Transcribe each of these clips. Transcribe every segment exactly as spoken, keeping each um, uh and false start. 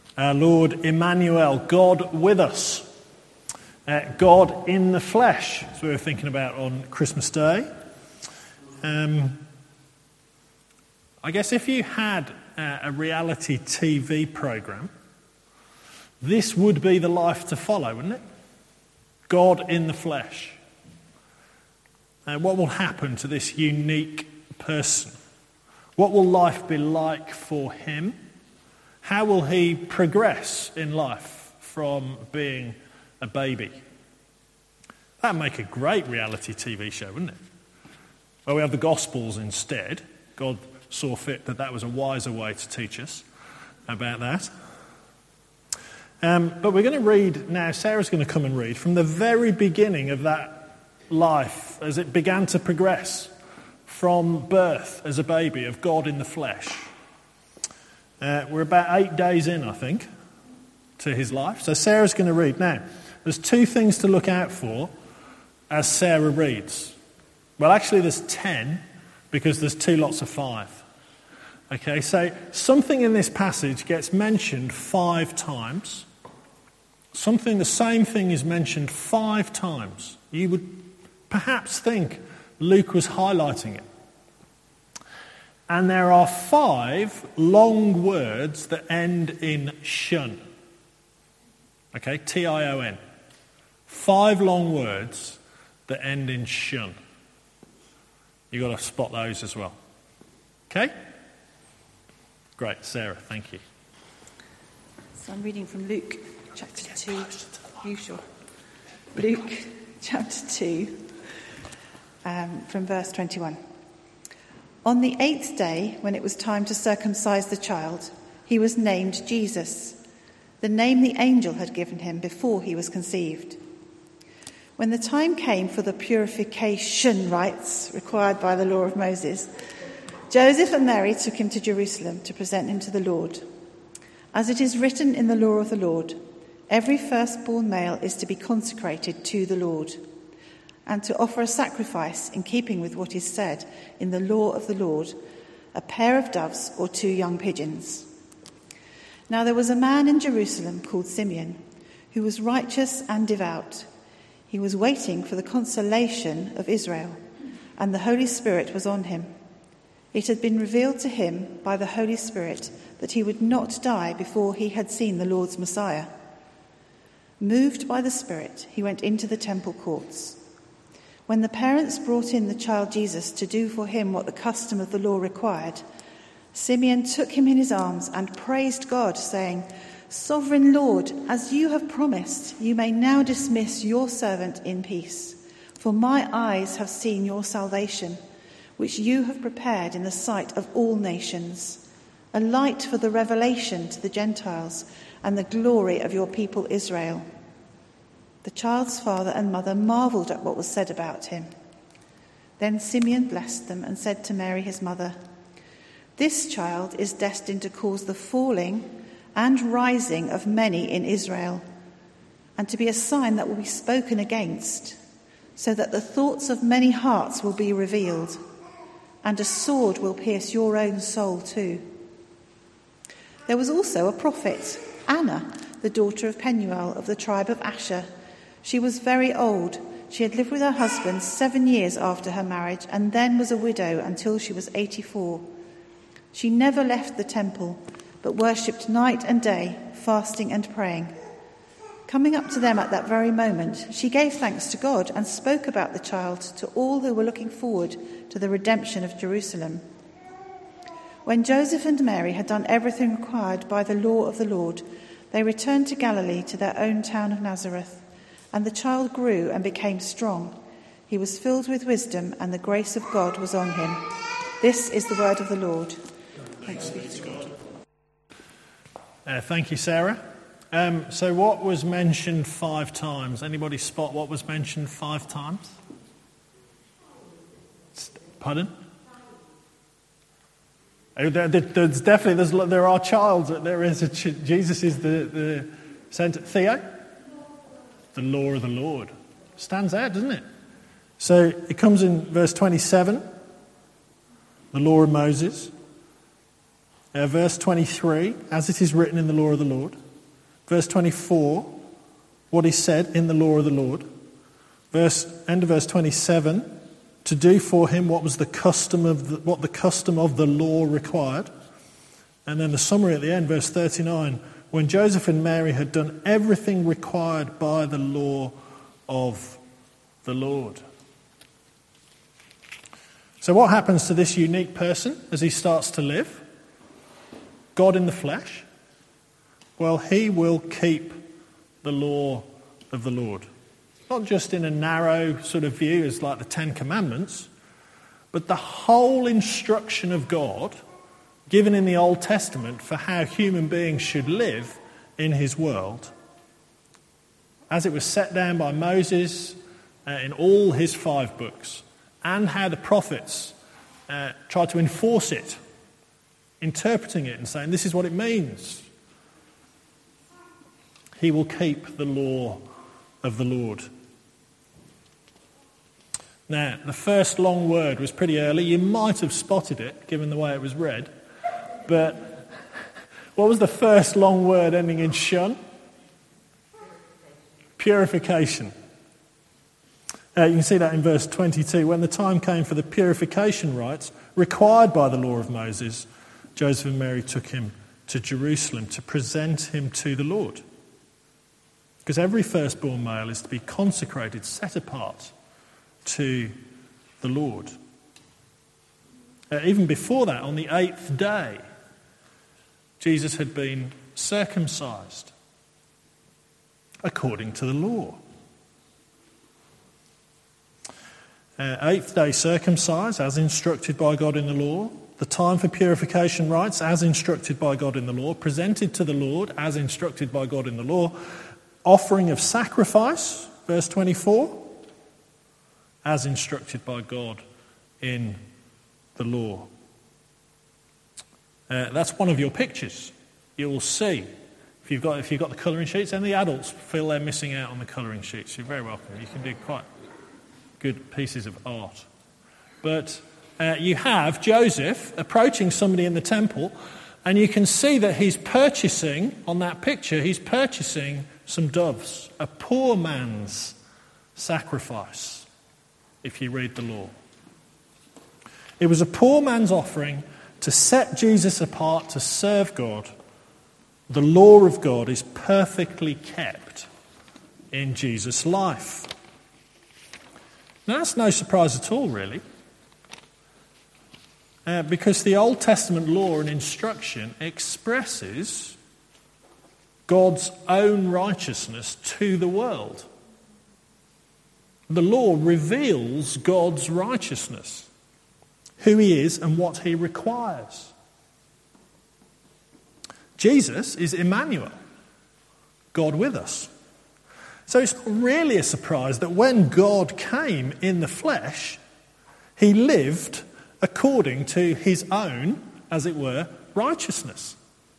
Our Lord Emmanuel, God with us. Uh, God in the flesh, as we were thinking about on Christmas Day. Um, I guess if you had uh, a reality T V programme, this would be the life to follow, wouldn't it? God in the flesh. Uh, what will happen to this unique person? What will life be like for him? How will he progress in life from being a baby? That'd make a great reality T V show, wouldn't it? Well, we have the Gospels instead. God saw fit that that was a wiser way to teach us about that. Um, but we're going to read now, Sarah's going to come and read from the very beginning of that life as it began to progress from birth as a baby of God in the flesh. Uh, we're about eight days in, I think, to his life. So Sarah's going to read. Now, there's two things to look out for as Sarah reads. Well, actually there's ten, because there's two lots of five. Okay, so something in this passage gets mentioned five times. Something, the same thing is mentioned five times. You would perhaps think Luke was highlighting it. And there are five long words that end in shun. Okay, T I O N. Five long words that end in shun. You've got to spot those as well. Okay? Great, Sarah, thank you. So I'm reading from Luke chapter two. You sure? Luke chapter two, um, from verse twenty-one. On the eighth day, when it was time to circumcise the child, he was named Jesus, the name the angel had given him before he was conceived. When the time came for the purification rites required by the law of Moses, Joseph and Mary took him to Jerusalem to present him to the Lord. As it is written in the law of the Lord, every firstborn male is to be consecrated to the Lord, and to offer a sacrifice in keeping with what is said in the law of the Lord, a pair of doves or two young pigeons. Now there was a man in Jerusalem called Simeon, who was righteous and devout. He was waiting for the consolation of Israel, and the Holy Spirit was on him. It had been revealed to him by the Holy Spirit that he would not die before he had seen the Lord's Messiah. Moved by the Spirit, he went into the temple courts. When the parents brought in the child Jesus to do for him what the custom of the law required, Simeon took him in his arms and praised God, saying, "Sovereign Lord, as you have promised, you may now dismiss your servant in peace. For my eyes have seen your salvation, which you have prepared in the sight of all nations, a light for the revelation to the Gentiles and the glory of your people Israel." The child's father and mother marvelled at what was said about him. Then Simeon blessed them and said to Mary his mother, "This child is destined to cause the falling and rising of many in Israel, and to be a sign that will be spoken against, so that the thoughts of many hearts will be revealed, and a sword will pierce your own soul too." There was also a prophet, Anna, the daughter of Penuel of the tribe of Asher. She was very old. She had lived with her husband seven years after her marriage, and then was a widow until she was eighty-four. She never left the temple, but worshipped night and day, fasting and praying. Coming up to them at that very moment, she gave thanks to God and spoke about the child to all who were looking forward to the redemption of Jerusalem. When Joseph and Mary had done everything required by the law of the Lord, they returned to Galilee, to their own town of Nazareth. And the child grew and became strong. He was filled with wisdom, and the grace of God was on him. This is the word of the Lord. Thanks be to God. Uh, thank you, Sarah. Um, so what was mentioned five times? Anybody spot what was mentioned five times? Pardon? Oh, there, there's definitely, there's, there are childs. There is a, Jesus is the, the centre. Theo? The law of the Lord. Stands out, doesn't it? So it comes in verse twenty-seven, the law of Moses. Uh, verse twenty-three, as it is written in the law of the Lord. Verse twenty-four, what is said in the law of the Lord. Verse end of verse twenty-seven, to do for him what was the custom of the, what the custom of the law required. And then the summary at the end, verse thirty-nine, when Joseph and Mary had done everything required by the law of the Lord. So what happens to this unique person as he starts to live? God in the flesh? Well, he will keep the law of the Lord. Not just in a narrow sort of view as like the Ten Commandments, but the whole instruction of God given in the Old Testament for how human beings should live in his world, as it was set down by Moses uh, in all his five books, and how the prophets uh, tried to enforce it, interpreting it and saying, this is what it means. He will keep the law of the Lord. Now, the first long word was pretty early. You might have spotted it, given the way it was read. But what was the first long word ending in shun? Purification. Uh, you can see that in verse twenty-two. When the time came for the purification rites required by the law of Moses, Joseph and Mary took him to Jerusalem to present him to the Lord. Because every firstborn male is to be consecrated, set apart to the Lord. Uh, even before that, on the eighth day, Jesus had been circumcised according to the law. Uh, eighth day circumcised as instructed by God in the law. The time for purification rites as instructed by God in the law. Presented to the Lord as instructed by God in the law. Offering of sacrifice, verse twenty-four, as instructed by God in the law. Uh, that's one of your pictures. You will see, if you've got if you've got the colouring sheets, and the adults feel they're missing out on the colouring sheets, you're very welcome. You can do quite good pieces of art. But uh, you have Joseph approaching somebody in the temple, and you can see that he's purchasing, on that picture, he's purchasing some doves, a poor man's sacrifice, if you read the law. It was a poor man's offering to set Jesus apart to serve God. The law of God is perfectly kept in Jesus' life. Now, that's no surprise at all, really, uh, because the Old Testament law and instruction expresses God's own righteousness to the world. The law reveals God's righteousness, who he is and what he requires. Jesus is Emmanuel, God with us. So it's not really a surprise that when God came in the flesh, he lived according to his own, as it were, righteousness.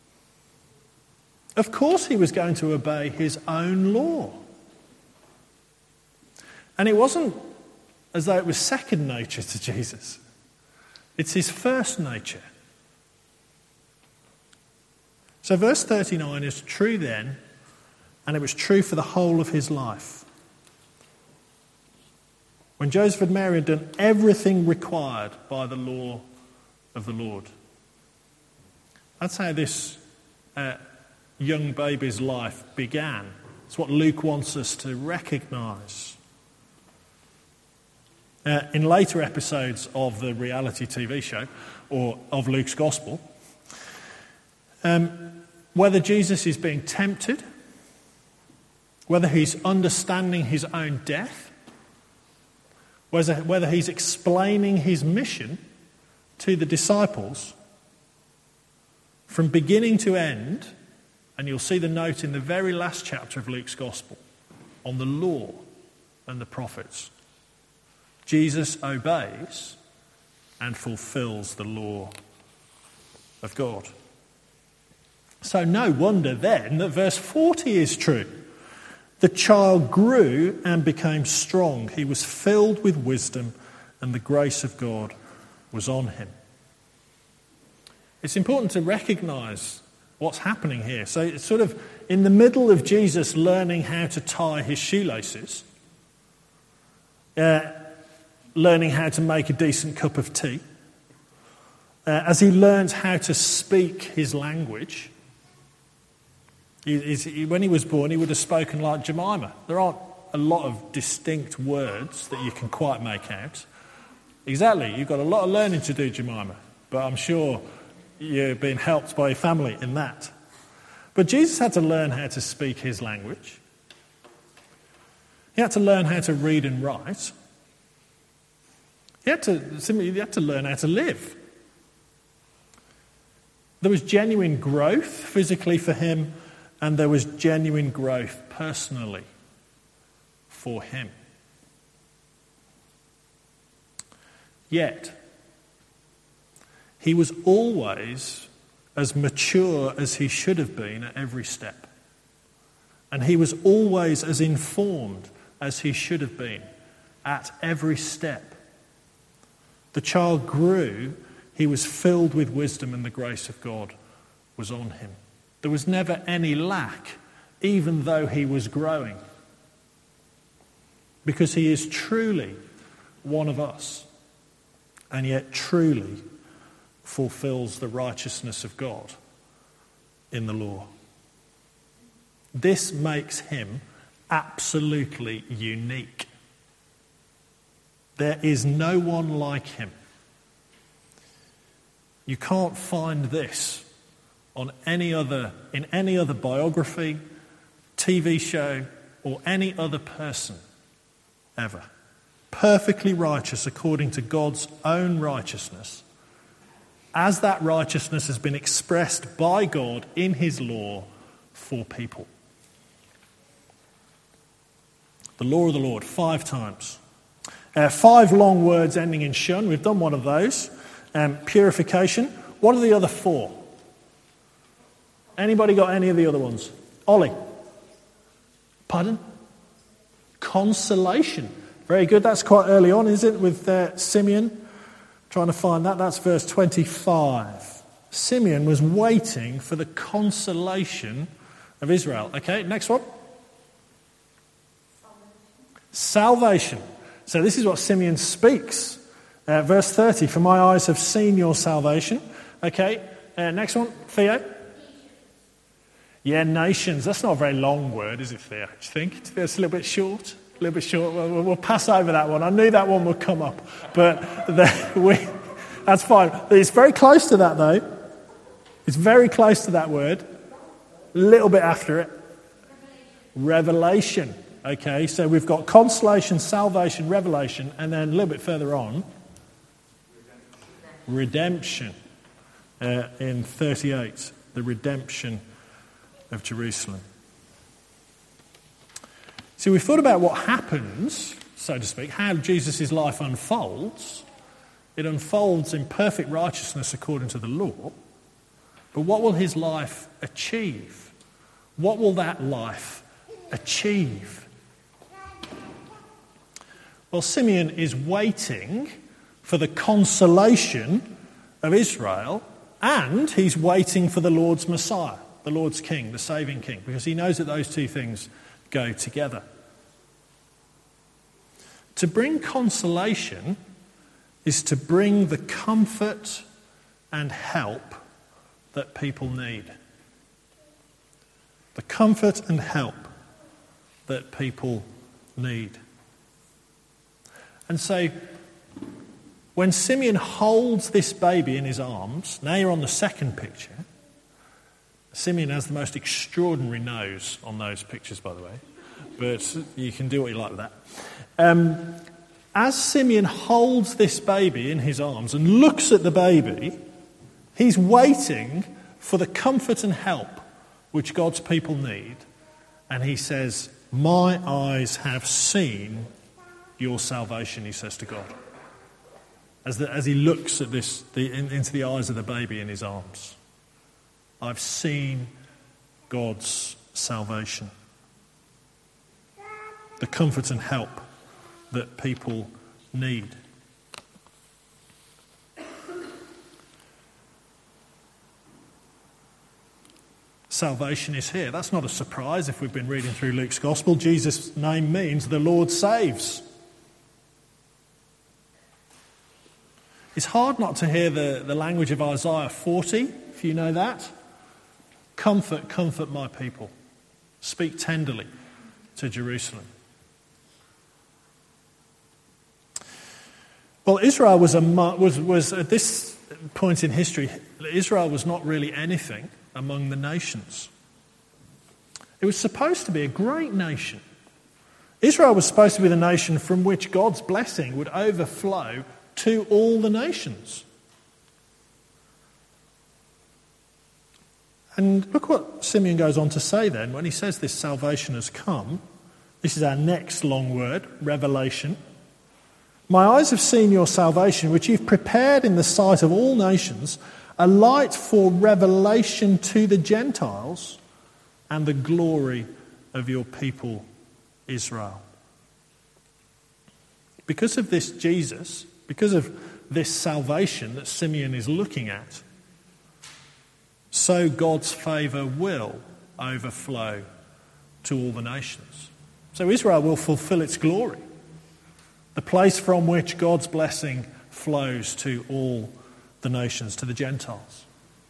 Of course he was going to obey his own law. And it wasn't as though it was second nature to Jesus. It's his first nature. So verse thirty-nine is true then, and it was true for the whole of his life. When Joseph and Mary had done everything required by the law of the Lord. That's how this uh, young baby's life began. It's what Luke wants us to recognise. Uh, in later episodes of the reality T V show, or of Luke's Gospel, um, whether Jesus is being tempted, whether he's understanding his own death, whether, whether he's explaining his mission to the disciples, from beginning to end, and you'll see the note in the very last chapter of Luke's Gospel on the law and the prophets. Jesus obeys and fulfills the law of God. So no wonder then that verse forty is true. The child grew and became strong. He was filled with wisdom, and the grace of God was on him. It's important to recognise what's happening here. So it's sort of in the middle of Jesus learning how to tie his shoelaces, uh, learning how to make a decent cup of tea, uh, as he learns how to speak his language. He, he, when he was born, he would have spoken like Jemima. There aren't a lot of distinct words that you can quite make out. Exactly, you've got a lot of learning to do, Jemima, but I'm sure you're being helped by your family in that. But Jesus had to learn how to speak his language. He had to learn how to read and write. He had to simply he had to learn how to live. There was genuine growth physically for him, and there was genuine growth personally for him. Yet, he was always as mature as he should have been at every step. And he was always as informed as he should have been at every step. The child grew, he was filled with wisdom, and the grace of God was on him. There was never any lack, even though he was growing. Because he is truly one of us, and yet truly fulfills the righteousness of God in the law. This makes him absolutely unique. There is no one like him. You can't find this on any other, in any other biography, T V show, or any other person ever. Perfectly righteous according to God's own righteousness, as that righteousness has been expressed by God in his law for people. The law of the Lord, five times. Uh, five long words ending in shun. We've done one of those. Um, purification. What are the other four? Anybody got any of the other ones? Ollie? Pardon? Consolation. Very good. That's quite early on, is it, with uh, Simeon? Trying to find that. That's verse twenty-five. Simeon was waiting for the consolation of Israel. Okay, next one. Salvation. So this is what Simeon speaks. Uh, verse thirty, for my eyes have seen your salvation. Okay, uh, next one. Theo? Yeah, nations. That's not a very long word, is it, Theo? Do you think? It's a little bit short? A little bit short. We'll, we'll pass over that one. I knew that one would come up. But the, we, that's fine. It's very close to that, though. It's very close to that word. A little bit after it. Revelation. Okay, so we've got consolation, salvation, revelation, and then a little bit further on, redemption. Uh, in thirty-eight, the redemption of Jerusalem. See, we've thought about what happens, so to speak, how Jesus' life unfolds. It unfolds in perfect righteousness according to the law. But what will his life achieve? What will that life achieve? Well, Simeon is waiting for the consolation of Israel, and he's waiting for the Lord's Messiah, the Lord's King, the saving King, because he knows that those two things go together. To bring consolation is to bring the comfort and help that people need. The comfort and help that people need. And so, when Simeon holds this baby in his arms, now you're on the second picture. Simeon has the most extraordinary nose on those pictures, by the way, but you can do what you like with that. Um, as Simeon holds this baby in his arms and looks at the baby, he's waiting for the comfort and help which God's people need. And he says, my eyes have seen your salvation, he says to God. As, the, as he looks at this, the, in, into the eyes of the baby in his arms. I've seen God's salvation. The comfort and help that people need. salvation is here. That's not a surprise if we've been reading through Luke's Gospel. Jesus' name means the Lord saves. It's hard not to hear the, the language of Isaiah forty, if you know that. Comfort, comfort my people. Speak tenderly to Jerusalem. Well, Israel was, a, was, was at this point in history, Israel was not really anything among the nations. It was supposed to be a great nation. Israel was supposed to be the nation from which God's blessing would overflow to all the nations. And look what Simeon goes on to say then when he says this salvation has come. This is our next long word, revelation. My eyes have seen your salvation, which you've prepared in the sight of all nations, a light for revelation to the Gentiles and the glory of your people Israel. Because of this Jesus, because of this salvation that Simeon is looking at, so God's favour will overflow to all the nations. So Israel will fulfil its glory, the place from which God's blessing flows to all the nations, to the Gentiles.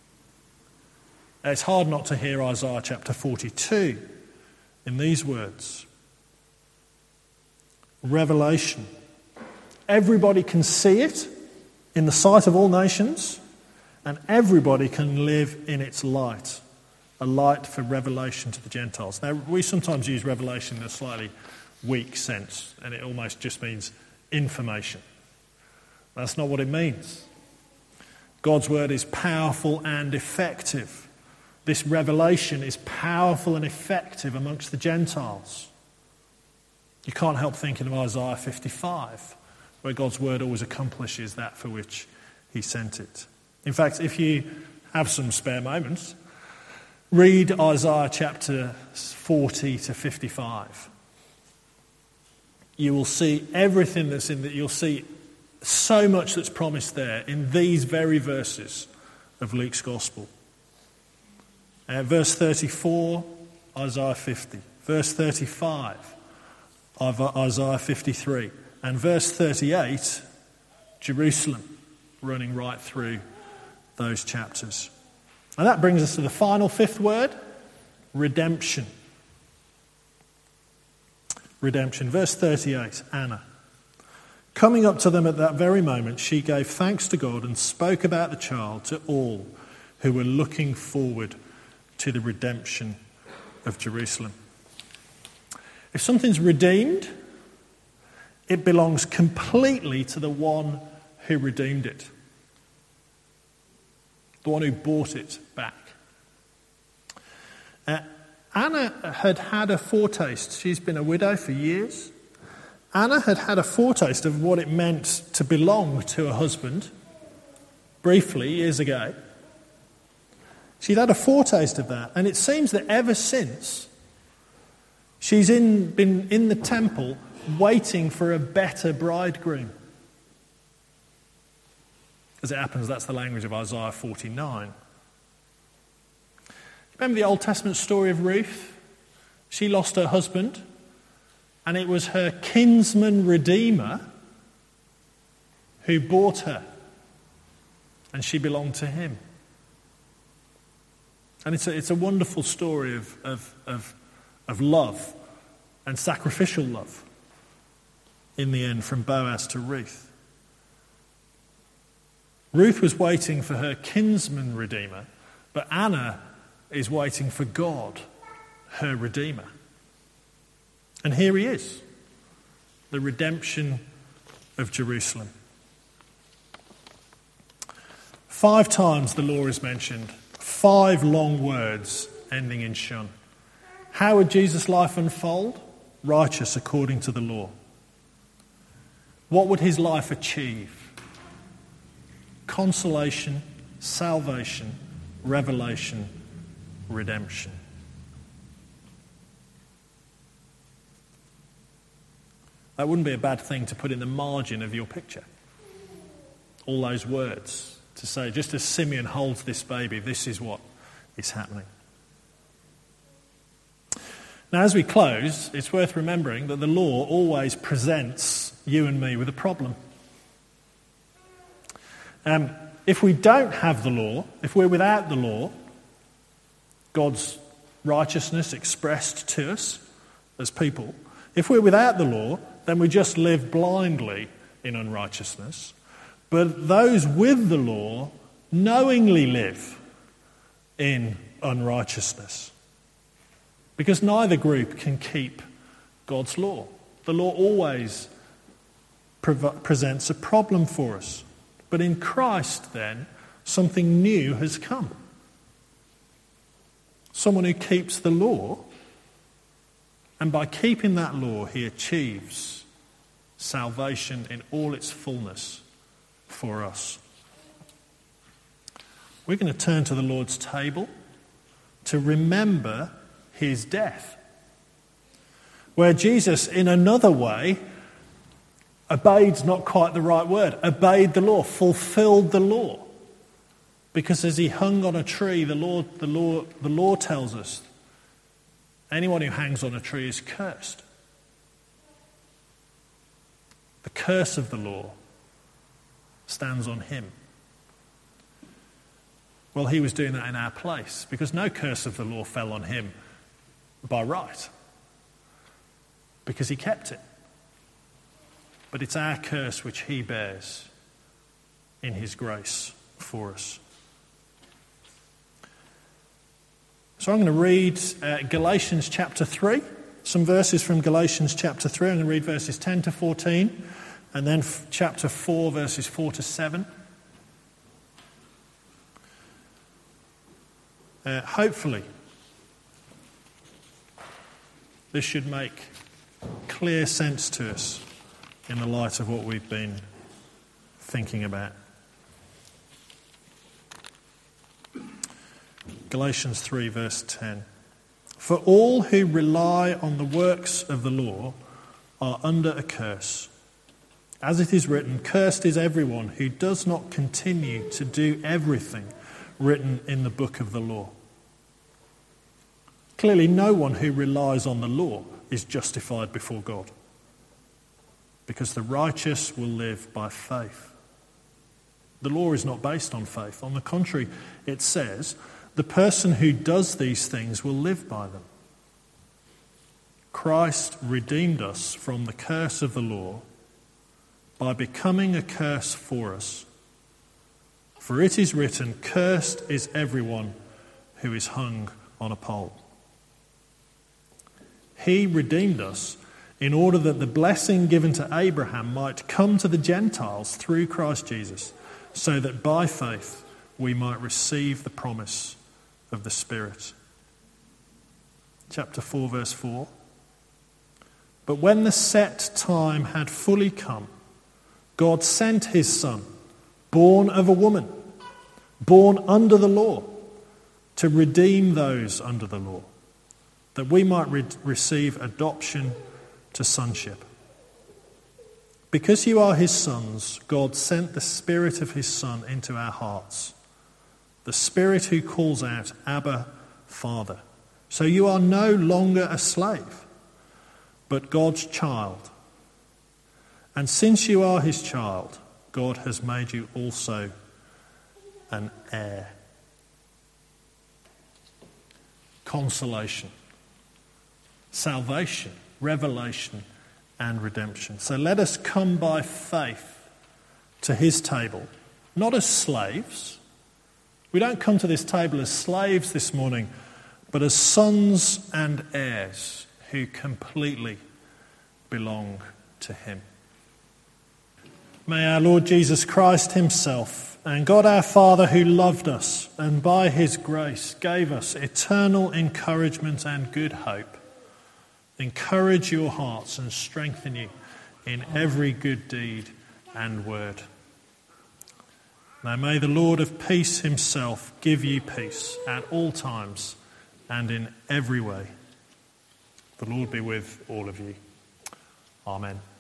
It's hard not to hear Isaiah chapter forty-two in these words. Revelation. Everybody can see it in the sight of all nations, and everybody can live in its light, a light for revelation to the Gentiles. Now, we sometimes use revelation in a slightly weak sense, and it almost just means information. That's not what it means. God's word is powerful and effective. This revelation is powerful and effective amongst the Gentiles. You can't help thinking of Isaiah fifty-five, where God's word always accomplishes that for which he sent it. In fact, if you have some spare moments, read Isaiah chapter forty to fifty-five. You will see everything that's in that. You'll see so much that's promised there in these very verses of Luke's Gospel. Uh, verse thirty-four, Isaiah fifty. Verse thirty-five, Isaiah fifty-three. And verse thirty-eight, Jerusalem, running right through those chapters. And that brings us to the final fifth word, redemption. Redemption. Verse thirty-eight, Anna. Coming up to them at that very moment, she gave thanks to God and spoke about the child to all who were looking forward to the redemption of Jerusalem. If something's redeemed, it belongs completely to the one who redeemed it, the one who bought it back. Uh, Anna had had a foretaste. She's been a widow for years. Anna had had a foretaste of what it meant to belong to a husband, briefly, years ago. She'd had a foretaste of that, and it seems that ever since, she's in, been in the temple waiting for a better bridegroom. As it happens, that's the language of Isaiah forty-nine. Remember the Old Testament story of Ruth? She lost her husband, and it was her kinsman redeemer who bought her, and she belonged to him. And it's a, it's a wonderful story of, of, of, of love and sacrificial love in the end, from Boaz to Ruth. Ruth was waiting for her kinsman redeemer, but Anna is waiting for God, her redeemer. And here he is, the redemption of Jerusalem. Five times the law is mentioned, five long words ending in shun. How would Jesus' life unfold? Righteous according to the law. What would his life achieve? Consolation, salvation, revelation, redemption. That wouldn't be a bad thing to put in the margin of your picture. All those words to say, just as Simeon holds this baby, this is what is happening. Now, as we close, it's worth remembering that the law always presents you and me with a problem. Um, if we don't have the law, if we're without the law, God's righteousness expressed to us as people, if we're without the law, then we just live blindly in unrighteousness. But those with the law knowingly live in unrighteousness, because neither group can keep God's law. The law always pre- presents a problem for us. But in Christ, then, something new has come. Someone who keeps the law, and by keeping that law, he achieves salvation in all its fullness for us. We're going to turn to the Lord's table to remember his death, where Jesus, in another way, obeyed, not quite the right word, obeyed the law, fulfilled the law. Because as he hung on a tree, the law, the law, the law tells us anyone who hangs on a tree is cursed. The curse of the law stands on him. Well, he was doing that in our place, because no curse of the law fell on him by right, because he kept it. But it's our curse which he bears in his grace for us. So I'm going to read uh, Galatians chapter three, some verses from Galatians chapter three. I'm going to read verses ten to fourteen, and then f- chapter four, verses four to seven. Uh, hopefully, this should make clear sense to us in the light of what we've been thinking about. Galatians three, verse ten. For all who rely on the works of the law are under a curse. As it is written, cursed is everyone who does not continue to do everything written in the book of the law. Clearly, no one who relies on the law is justified before God, because the righteous will live by faith. The law is not based on faith. On the contrary, it says, the person who does these things will live by them. Christ redeemed us from the curse of the law by becoming a curse for us. For it is written, cursed is everyone who is hung on a pole. He redeemed us in order that the blessing given to Abraham might come to the Gentiles through Christ Jesus, so that by faith we might receive the promise of the Spirit. Chapter four, verse four. But when the set time had fully come, God sent his Son, born of a woman, born under the law, to redeem those under the law, that we might re- receive adoption to sonship. Because you are his sons, God sent the Spirit of his Son into our hearts, the Spirit who calls out, Abba, Father. So you are no longer a slave, but God's child. And since you are his child, God has made you also an heir. Consolation, salvation, revelation, and redemption. So let us come by faith to his table, not as slaves. We don't come to this table as slaves this morning, but as sons and heirs who completely belong to him. May our Lord Jesus Christ himself and God our Father, who loved us and by his grace gave us eternal encouragement and good hope, encourage your hearts and strengthen you in every good deed and word. Now may the Lord of peace himself give you peace at all times and in every way. The Lord be with all of you. Amen.